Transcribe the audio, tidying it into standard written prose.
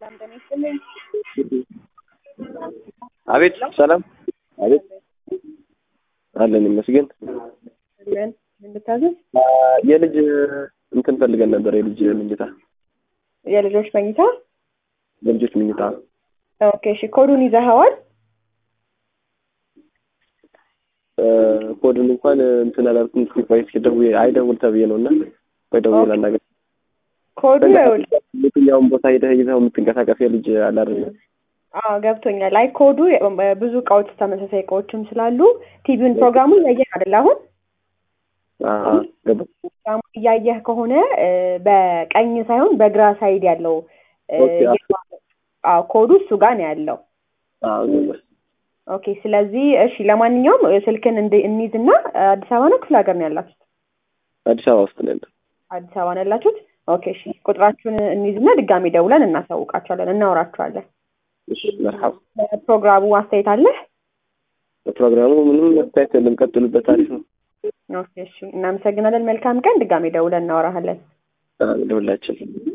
አቤት ሰላም አቤት አለን ይመስገን። ምን ልታዘዝ? የልጅ እንትን ፈልገን ነበር። የልጅ መኝታ የልጆች መኝታ የልጆች መኝታ። ኦኬ እሺ፣ ኮዱን ይዘኸዋል? ኮዱን እንኳን እንትን አላልኩም። ስልክ ደውዬ አይደውል ተብዬ ነውና ደውዬ ላናገር። ኮዱ ይኸውልህ፣ የትኛውን ቦታ ሄደህ ይዘው የምትንቀሳቀስ የልጅ አለ አይደል? ገብቶኛል። አይ ኮዱ ብዙ እቃዎች ተመሳሳይ እቃዎችም ስላሉ ቲቪውን ፕሮግራሙን እያየህ አይደል? አሁን ፕሮግራሙ እያየህ ከሆነ በቀኝ ሳይሆን በግራ ሳይድ ያለው ኮዱ እሱ ጋር ነው ያለው። ኦኬ ስለዚህ እሺ፣ ለማንኛውም ስልክን እንይዝና አዲስ አበባ ነው ክፍለ ሀገር ነው ያላችሁት? አዲስ አበባ ውስጥ ነው። አዲስ አበባ ነው ያላችሁት? ኦኬ እሺ፣ ቁጥራችሁን እንይዝና ድጋሜ ደውለን እናሳውቃችኋለን፣ እናወራችኋለን። እሺ መርሐባ። ፕሮግራሙ አስተያየት አለ? ፕሮግራሙ ምንም አስተያየት የለም፣ ቀጥሉበት፣ አሪፍ ነው። ኦኬ እሺ፣ እናመሰግናለን። መልካም ቀን። ድጋሜ ደውለን እናወራሃለን። ደውላችን